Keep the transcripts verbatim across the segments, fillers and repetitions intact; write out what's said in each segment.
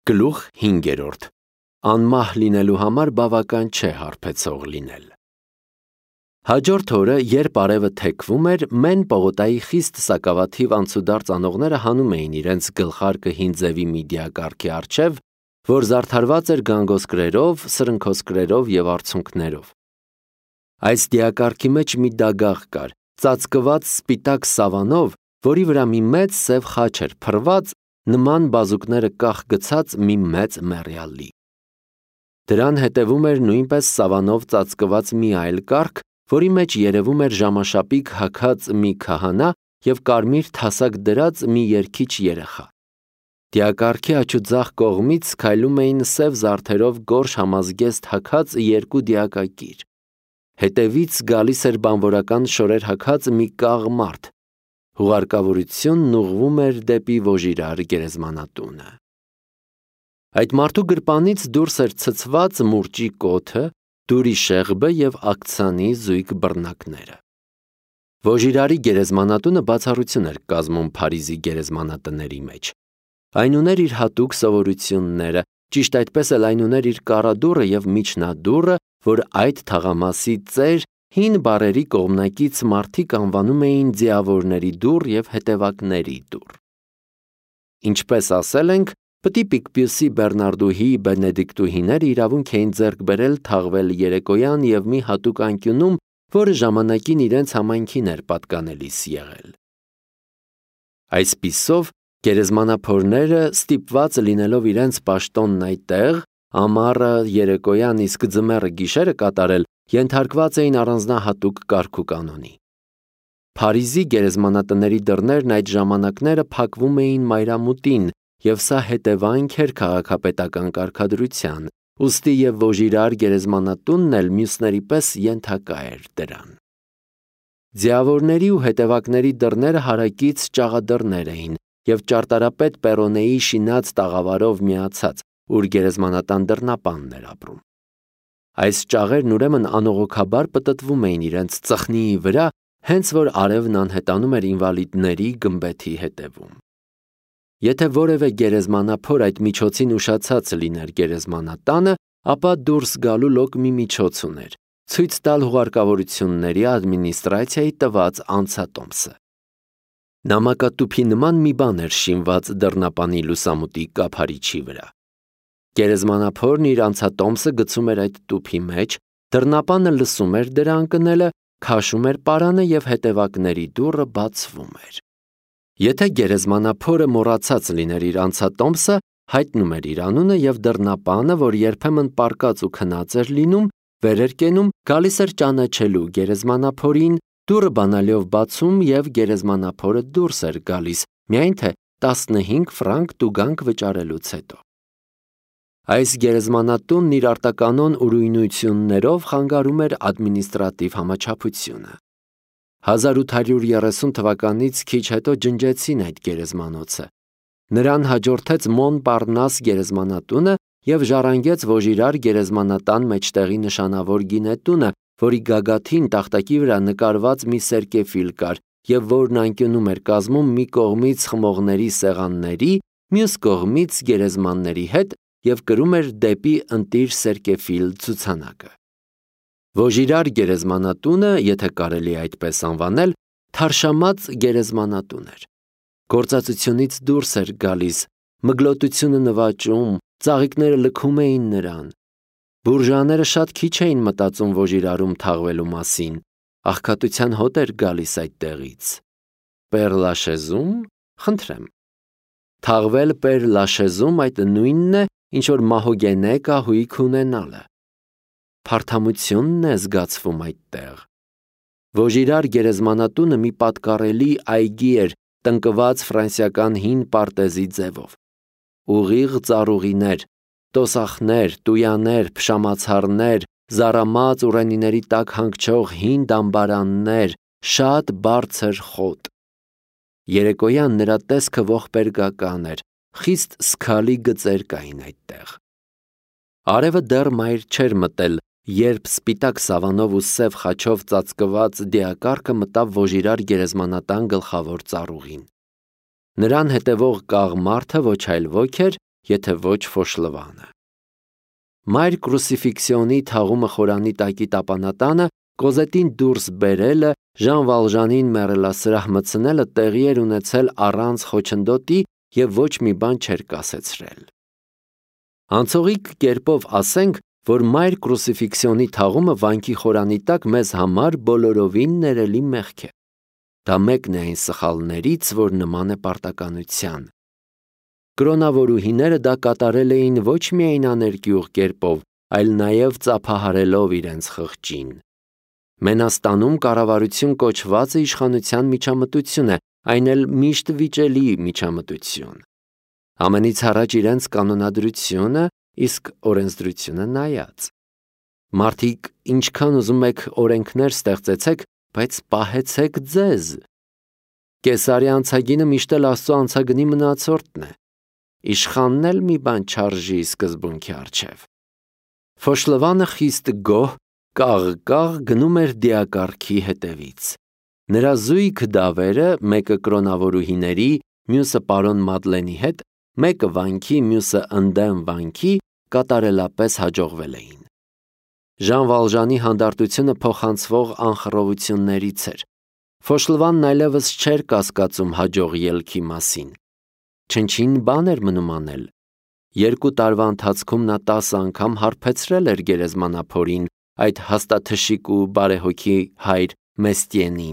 Գլուխ հինգերորդ. Անմահ լինելու համար բավական չէ հարբեցող լինել։ Հաջորդ օրը, երբ արևը թեքվում էր, Մեն Պողոտայի խիստ սակավաթիվ անցուդարձ անողները հանում էին իրենց գլխարկը հին ձևի մի դիակառքի առջև, որ զարդարված էր գանգոսկրերով, սրընքոսկրերով և արցունքներով։ Այս դիակառքի մեջ մի դագաղ կար, ծածկված սպիտակ սավանով, որի վրա մի մեծ սև խաչ էր փռված, նման բազուկները կախ գցած մի մեծ մեռյալի։ Դրան հետևում էր նույնպես սավանով ծածկված մի այլ կառք, որի մեջ երևում էր ժամաշապիկ հագած մի քահանա և կարմիր թասակ դրած մի երգիչ երեխա։ Դիակառքի աջուձախ կողմից քայլում էին սև զարդերով գորշ համազգեստ հագած երկու դիակակիր։ Հետևից գալիս էր բանվորական շորեր հագած մի կաղ մարդ։ Հուղարկավորությունն ուղղվում էր դեպի Ոժիրար գերեզմանատունը։ Այդ մարդու գրպանից դուրս էր ցցված մուրճի կոթը, դուրի շեղբը և ակցանի զույգ բռնակները։ Ոժիրարի գերեզմանատունը բացառություն էր կազմում Փարիզի գերեզմանատների մեջ։ Այն ուներ իր հատուկ սովորությունները, ճիշտ այդպես էլ այն ուներ իր կառադուռը և միջնադուռը, որ այդ թաղամասի ծեր հին բառերի կողմնակից մարդիկ անվանում էին ձիավորների դուռ և հետևակների դուռ։ Ինչպես ասել ենք, Պտի Պիկպյուսի Բեռնարդուհի բենեդիկտուհիները իրավունք էին ձեռք բերել թաղվել երեկոյան և մի հատուկ անկյունում, որը ժամանակին իրենց համայնքին էր պատկանելիս եղել։ Այսպիսով, գերեզմանափորները, ստիպված լինելով իրենց պաշտոնն այդտեղ, ամառը երեկոյան իսկ ձմեռը գիշերը կատարել, ենթարկված էին առանձնահատուկ կարգուկանոնի։ Փարիզի գերեզմանատների դռներն այդ ժամանակները փակվում էին մայրամուտին, և սա հետևանք էր քաղաքապետական կարգադրության, ուստի և Ոժիրար գերեզմանատունն էլ մյուսների պես ենթակա էր դրան։ Ձիավորների ու հետևակների դռները հարակից ճաղադռներ էին և ճարտարապետ Պերոնեի շինած տաղավարով միացած, ուր գերեզմանատան դռնապանն էր ապրում։ Այս ճաղերն ուրեմն անողոքաբար պտտվում էին իրենց ծխնիի վրա, հենց որ արևն անհետանում էր ինվալիդների գմբեթի հետևում։ Եթե որևէ գերեզմանափոր այդ միջոցին ուշացած լիներ գերեզմանատանը, ապա դուրս գալու լոկ մի միջոց ուներ՝ ցույց տալ հուղարկավորությունների ադմինիստրացիայի տված անցատոմսը։ Նամակատուփի նման մի բան էր շինված դռնապանի լուսամուտի կափարիչի վրա։ Գերեզմանափորն իր անցատոմսը գցում էր այդ տուփի մեջ, դռնապանը լսում էր դրա ընկնելը, քաշում էր պարանը և հետևակների դուռը բացվում էր։ Եթե գերեզմանափորը մոռացած լիներ իր անցատոմսը, հայտնում էր իր անունը և դռնապանը, որ երբեմն պառկած ու քնած էր լինում, վեր էր կենում, գալիս էր ճանաչելու գերեզմանափորին, դուռը բանալիով բացում և գերեզմանափորը դուրս էր գալիս, միայն թե տասնհինգ ֆրանկ տուգանք վճարելուց հետո։ Այս գերեզմանատունն իր արտականոն ուրույնություններով խանգարում էր ադմինիստրատիվ համաչափությունը։ հազար ութ հարյուր երեսուն թվականից քիչ հետո ջնջեցին այդ գերեզմանոցը։ Նրան հաջորդեց Մոնպարնաս գերեզմանատունը և ժառանգեց Ոժիրար գերեզմանատան մեջտեղի նշանավոր գինետունը, որի գագաթին տախտակի վրա նկարված մի սերկեֆիլ կար և որն անկյունում էր կազմում մի կողմից խմողների սեղանների, մյուս կողմից գերեզմանների հետ և կրում էր դեպի ընտիր սերկեֆիլ ցուցանակը։ Ոժիրար գերեզմանատունը, եթե կարելի է այդպես անվանել, թարշամած գերեզմանատուն էր։ Գործածությունից դուրս էր գալիս, մգլոտությունը նվաճում, ծաղիկները լքում էին նրան։ Բուրժուաները շատ քիչ էին մտածում Ոժիրարում թաղվելու մասին, աղքատության հոտ էր գալիս այդտեղից։ Պեր Լաշեզում, խնդրեմ։ Թաղվել Պեր Լաշեզում այդ նույնն է, ինչ որ Մահոգենե կահույք ունենալը։ Փարթամությունն է զգացվում այդտեղ։ Ոժիրար գերեզմանատունը մի պատկառելի այգի էր, տնկված ֆրանսիական հին պարտեզի ձևով։ Ուղիղ ծառուղիներ, տոսախներ, տույաներ, փշամացառներ, զառամած ուռենիների տակ հանգչող հին դամբարաններ, շատ բարձր խոտ։ Երեկոյան նրա տեսքը ողբերգական էր, խիստ սգալի գծեր կային այդտեղ։ Արևը դեռ մայր չէր մտել, երբ սպիտակ սավանով ու սև խաչով ծածկված դիակառքը մտավ Ոժիրար գերեզմանատան գլխավոր ծառուղին։ Նրան հետևող կաղ մարդը ոչ այլ ոք էր, եթե ոչ Ֆոշլվանը։ Մայր կրուսիֆիքսիոնի թաղումը խորանի տակի տապանատանը, Կոզետին դուրս բերելը, Ժան Վալժանին մեռելասրահ մտցնելը տեղի էր ունեցել առանց խոչընդոտի և ոչ մի բան չէր կասեցրել։ Անցողիկ կերպով ասենք, որ մայր կրուսիֆիքսիոնի թաղումը վանքի խորանի տակ մեզ համար բոլորովին ներելի մեղք է։ Դա մեկն է այն սխալներից, որ նման է պարտականության։ Կրոնավորուհիները դա կատարել էին ոչ միայն աներկյուղ կերպով, այլ նաև ծափահարելով իրենց խղճին։ Մենաստանում կառավարություն կոչվածը իշխանության միջամտություն է, այն էլ միշտ վիճելի միջամտություն։ Ամենից առաջ իրենց կանոնադրությունը, իսկ օրենսդրությունը նայած։ Մարդիկ ինչքան ուզում եք օրենքներ ստեղծեցեք, բայց պահեցեք ձեզ։ Կեսարի անցագինը միշտ էլ Աստծո անցագնի մնացորդն է։ Իշխանն էլ մի բան չարժի սկզբունքի առջև։ Ֆոշլվանը խիստ գոհ, կաղ-կաղ գնում էր դիակառքի հետևից։ Նրա զույգ դավերը, մեկը կրոնավորուհիների, մյուսը պարոն Մադլենի հետ, մեկը վանքի, մյուսը ընդդեմ վանքի, կատարելապես հաջողվել էին։ Ժան Վալժանի հանդարտությունը փոխանցվող անխռովություններից էր։ Ֆոշլվանն այլևս չէր կասկածում հաջող ելքի մասին։ Չնչին բան էր մնում անել։ Երկու տարվա ընթացքում նա տասը անգամ հարբեցրել էր գերեզմանափորին, այդ հաստաթշիկ ու բարեհոգի հայր Մեստիենին։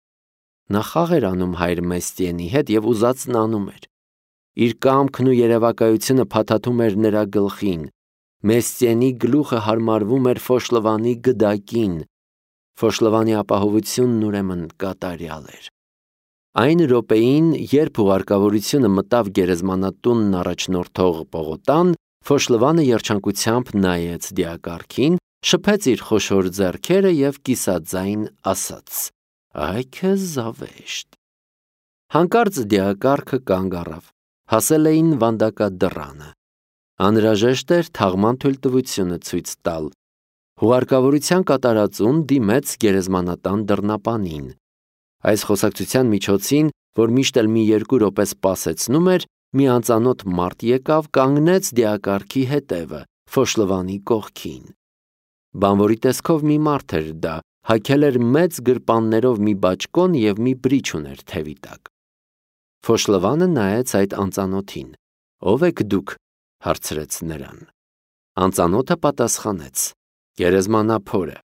Նա խաղ էր անում հայր Մեստիենի հետ և ուզածն անում էր։ Իր կամքն ու երևակայությունը փաթաթում էր նրա գլխին։ Մեստիենի գլուխը հարմարվում էր Ֆոշլվանի գդակին։ Ֆոշլվանի ապահովությունն ուրեմն կատարյալ էր։ Այն րոպեին, երբ ուղարկավորությունը մտավ գերեզմանատունն առաջնորդող պողոտան, Ֆոշլվանը երջանկությամբ նայեց դիակառքին, շփեց իր խոշոր ձեռքերը և կիսաձայն ասաց. «Այ քեզ զավեշտ»։ Հանկարծ դիակառքը կանգ առավ։ Հասել էին վանդակադռանը։ Անհրաժեշտ էր թաղման թույլտվությունը ցույց տալ։ Հուղարկավորության կատարածուն դիմեց գերեզմանատան դռնապանին։ Այս խոսակցության միջոցին, որ միշտ էլ մի երկու րոպե սպասեցնում էր, մի անծանոթ մարդ եկավ, կանգնեց դիակառքի հետևը, Ֆոշլվանի կողքին։ Բանվորի տեսքով մի մարդ էր դա, հագել էր մեծ գրպաններով մի բաճկոն և մի բրիչ ուներ թևի տակ։ Ֆոշլվանը նայեց այդ անծանոթին։ «Ո՞վ եք դուք», հարցրեց նրան։ Անծանոթը պատասխանեց. «Գերեզմանափորը»։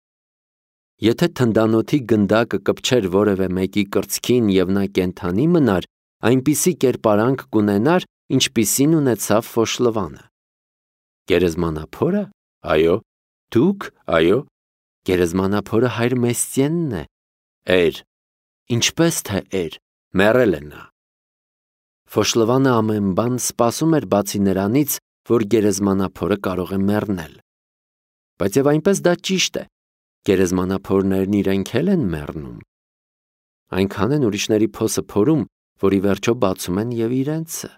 Եթե թնդանոթի գնդակը կպչեր որևէ մեկի կրծքին և նա կենդանի մնար, այնպիսի կերպարանք կունենար, ինչպիսին ունեցավ Ֆոշլվանը։ Գերեզմանափո՞րը։ Այո։ Դուք։ Այո։ Գերեզմանափորը հայր Մեստիենն է։ Էր։ Ինչպես թե էր, մեռել է նա։ Ֆոշլվանը ամեն բան սպասում էր բացի նրանից, որ գերեզմանափորը կարող է մեռնել։ Բայց և այնպես դա ճիշտ է։ Գերեզմանափորներն իրենք էլ են մեռնում։ Այնքան են ուրիշների փոսը փորում, որ ի վերջո բացում են և իրենցը։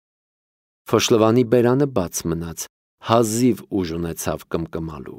Ֆոշլվանի բերանը բաց մնաց, հազիվ ուժ ունեցավ կմկմալու։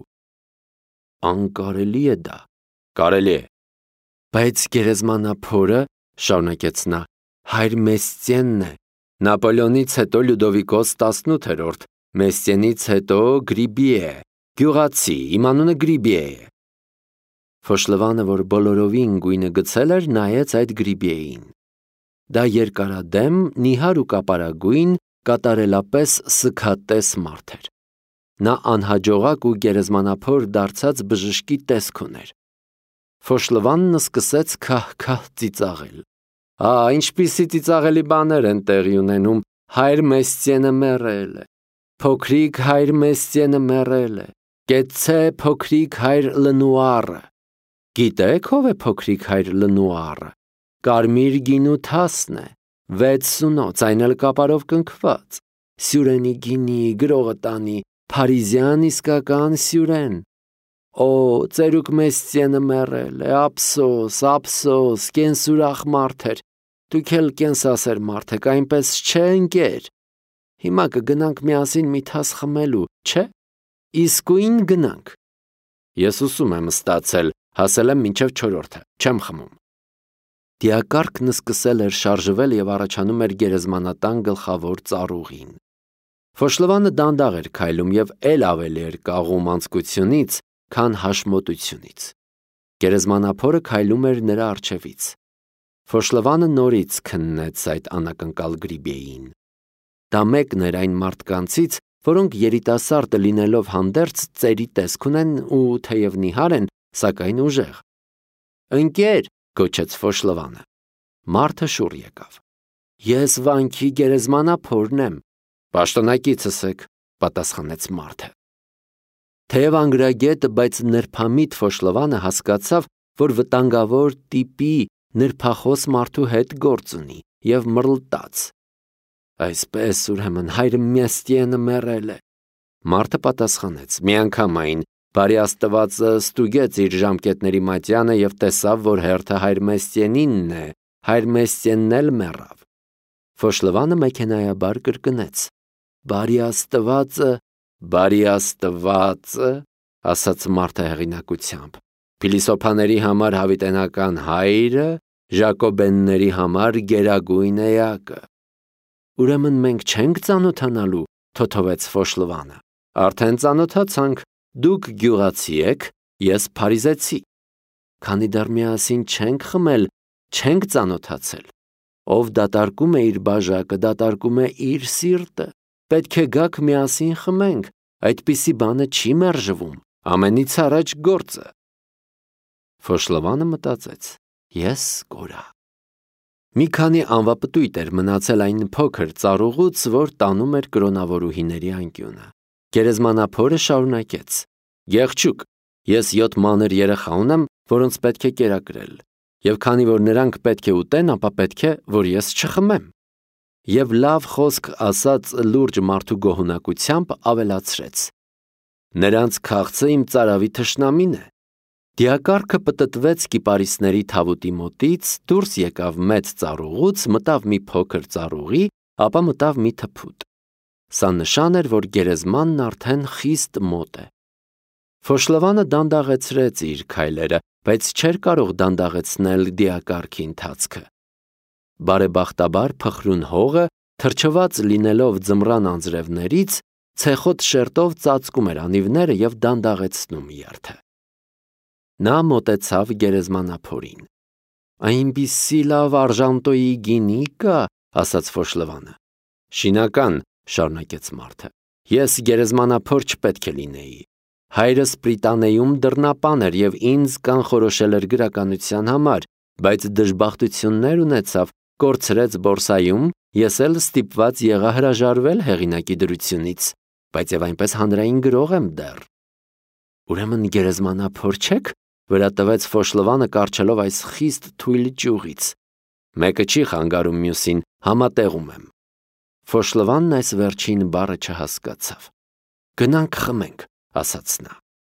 Անկարելի է դա։ Կարելի է։ Բայց գերեզմանափորը, շարունակեց նա, հայր Մեստիենն է։ Նապոլեոնից հետո Լյուդովիկոս տասնութերորդ, Մեստիենից հետո Գրիբիե, գյուղացի, իմ անունը Գրիբիե է։ Ֆոշլվանը, որ բոլորովին գույնը գցել էր, նայեց այդ Գրիբիեին։ Դա երկարադեմ, նիհար ու կապարագույն, կատարելապես սգատես մարդ էր։ Նա անհաջողակ ու գերեզմանափոր դարձած բժշկի տեսք ուներ։ Ֆոշլվանն սկսեց քահ-քահ ծիծաղել։ Ա, ինչպիսի ծիծաղելի բաներ են տեղի ունենում, հայր Մեստիենը մեռել է։ Փոքրիկ հայր Մեստիենը մեռել է։ Կեցցե փոքրիկ հայր Լնուարը։ Գիտե՞ք ով է փոքրիկ հայր Լնուարը։ Կարմիր գինու թասն է, վեց սունոց, այն էլ կապարով կնքված։ Սյուրենի գինի, գրողը տանի, փարիզյան իսկական սյուրեն։ Օ, ծերուկ Մեստիենը մեռել է, ափսոս, ափսոս, կենսուրախ մարդ էր։ Դուք էլ կենսասեր մարդ եք, այնպես չէ, ընկեր։ Հիմա կգնանք միասին մի թաս խմելու, չէ։ Իսկույն գնանք։ Ես ուսում եմ ստացել, հասել եմ մինչև չորրորդը, չեմ խմում։ Դիակառքն սկսել էր շարժվել և առաջանում էր գերեզմանատան գլխավոր ծառուղին։ Ֆոշլվանը դանդաղ էր քայլում և էլ ավելի էր կաղում անձկությունից, քան հաշմոտությունից։ Գերեզմանափորը քայլում էր նրա առջևից։ Ֆոշլվանը նորից քննեց այդ անակնկալ գրիբեին։ Դա մեկն էր այն մարդկանցից, որոնք երիտասարդ լինելով հանդերձ ծերի տեսք ունեն ու թեև նիհար են, սակայն ուժեղ։ «Ընկեր», գոչեց Ֆոշլվանը։ Մարդը շուռ եկավ։ «Ես վանքի գերեզմանափորն եմ»։ «Պաշտոնակիցս եք», պատասխանեց մարդը։ Թեև անգրագետ, բայց նրբամիտ Ֆոշլվանը հասկացավ, որ վտանգավոր տիպի նրբախոս մարդու հետ գործ ունի և մռլտաց։ «Այսպես ուրեմն հայր Մեսьենը մեռել է»։ Մարդը պատասխանեց. «Միանգամայն բարի Աստվածը ստուգեց իր ժամկետների մատյանը և տեսավ, որ հերթը հայր Մեսьենինն է, հայր Մեսьենն էլ մեռավ»։ Ֆոշլվանը մեքենայաբար կրկնեց. «Բարի Աստվածը, բարի Աստվածը», ասաց մարդը հեղինակությամբ, «Փիլիսոփաների համար հավիտենական հայրը, ժակոբենների համար գերագույն էակը»։ «Ուրեմն մենք չենք ծանոթանալու», թոթովեց Ֆոշլվանը։ «Արդեն ծանոթացանք, դուք գյուղացի եք, ես փարիզեցի։ Քանի դեռ միասին չենք խմել, չենք ծանոթացել։ Ով դատարկում է իր բաժակը, դատարկում է իր սիրտը։ Պետք է գաք միասին խմենք, այդպիսի բանը չի մերժվում, ամենից առաջ գործը»։ Ֆոշլվանը մտածեց. «Ես կորա»։ Մի քանի անվապտույտ էր մնացել այն փոքր ծառուղուց, որ տանում էր կրոնավորուհիների անկյունը։ Գերեզմանափորը շարունակեց. «Գեղչուկ, ես յոթ մանր երեխա ունեմ, որոնց պետք է կերակրել, և քանի որ նրանք պետք է ուտեն, ապա պետք է, որ ես չխմեմ»։ Եվ լավ խոսք ասած լուրջ մարդու գոհունակությամբ ավելացրեց. «Նրանց քաղցը իմ ծարավի թշնամին է»։ Դիակառքը պտտվեց կիպարիսների թավուտի մոտից, դուրս եկավ մեծ ծառուղուց, մտավ մի փոքր ծառուղի, ապա մտավ մի թփուտ։ Սա նշան էր, որ գերեզմանն արդեն խիստ մոտ է։ Ֆոշլվանը դանդաղեցրեց իր քայլերը, բայց չէր կարող դանդաղեցնել դիակառքի ընթացքը։ Բարեբախտաբար փխրուն հողը, թրջված լինելով ձմռան անձրևներից, ցեխոտ շերտով ծածկում էր անիվները և դանդաղեցնում երթը։ Նա մոտեցավ գերեզմանափորին։ «Այնպիսի լավ արժանտոյի գինի կա», ասաց Ֆոշլվանը։ «Շինական», շարունակեց մարդը, «ես գերեզմանափոր չպետք է լինեի։ Հայրս Պրիտանեում դռնապան էր և ինձ կանխորոշել էր գրականության համար, բայց դժբախտություններ ունեցավ, կորցրեց բորսայում, ես էլ ստիպված եղա հրաժարվել հեղինակի դրությունից, բայց և այնպես հանրային գրող եմ դեռ»։ «Ուրեմն գերեզմանափոր չեք», վրա տվեց Ֆոշլվանը կառչելով այս խիստ թույլ ճյուղից։ «Մեկը չի խանգարում մյուսին, համատեղում եմ»։ Ֆոշլվանն այս վերջին բառը չհասկացավ։ «Գնանք խմենք», ասաց նա։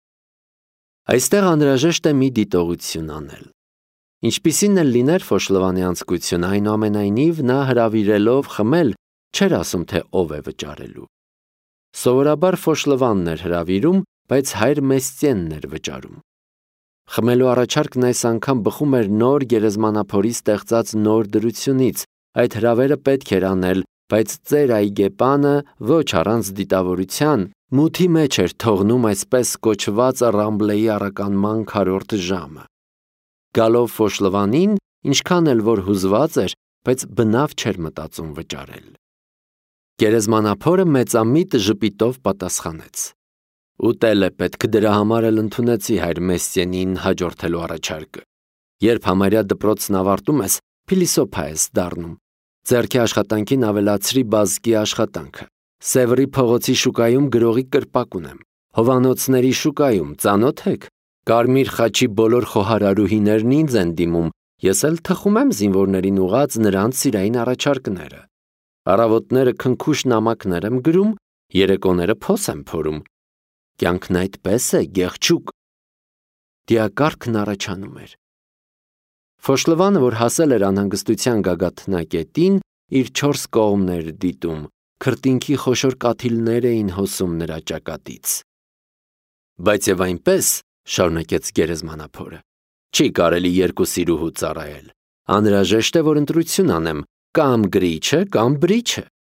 Այստեղ անհրաժեշտ է մի դիտողություն անել։ Ինչպիսին էլ լիներ Ֆոշլվանի անձկությունը, այնուամենայնիվ նա հրավիրելով խմել, չէր ասում, թե ով է վճարելու։ Սովորաբար Ֆոշլվանն էր հրավիրում, բայց հայր Մեսьենն էր վճարում։ Խմելու առաջարկն այս անգամ բխում էր նոր գերեզմանափորի ստեղծած նոր դրությունից, այդ հրավերը պետք էր անել, բայց ծեր այգեպանը ոչ առանց դիտավորության մութի մեջ էր թողնում այսպես կոչված Ռամբլեի առականման քառորդ ժամը։ Գալով Ֆոշլվանին, ինչքան էլ որ հուզված էր, բայց բնավ չէր մտածում վճարել։ Գերեզմանափորը մեծամիտ ժպիտով պատասխանեց. «Ուտել է պետք, դրա համար էլ ընդունեցի հայր Մեսьենին հաջորդելու առաջարկը։ Երբ համարյա դպրոցն ավարտում ես, փիլիսոփա ես դառնում։ Ձեռքի աշխատանքին ավելացրի բազկի աշխատանքը։ Սևրի փողոցի շուկայում գրողի կրպակ ունեմ։ Հովանոցների շուկայում ծանոթ եք։ Կարմիր խաչի բոլոր խոհարարուհիներն ինձ են դիմում, ես էլ թխում եմ զինվորներին ուղղած նրանց սիրային առաջարկները։ Առավոտները քնքուշ նամակներ եմ գրում, երեկոները փոս եմ փորում։ Կյանքն այդպես է, գեղչուկ»։ Դիակառքն առաջանում էր։ Ֆոշլվանը, որ հասել էր անհանգստության գագաթնակետին, իր չորս կողմն էր դիտում, քրտինքի խոշոր կաթիլներ էին հոսում նրա ճակատից։ «Բայց և այնպես», շարունակեց գերեզմանափորը, «չի կարելի երկու սիրուհու ծառայել։ Անհրաժեշտ է, որ ընտրություն անեմ, կամ գրիչը, կամ բրիչը։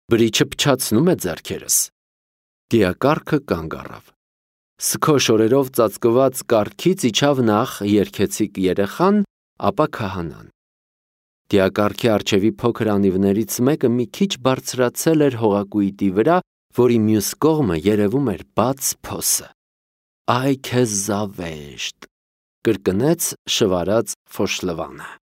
Բրիչը փչացնում է ձեռքերս։ Դիակառքը կանգ առավ։ Սքո շորերով ծածկված կառքից իջավ նախ երգեցիկ երեխան, ապա քահանան։ Դիակառքի առջևի փոքր անիվներից մեկը մի քիչ բարձրացել էր հողակույտի վրա, որի մյուս կողմը երևում էր բաց փոսը։ Այ քեզ զավեշտ, կրկնեց շվարած Ֆոշլվանը։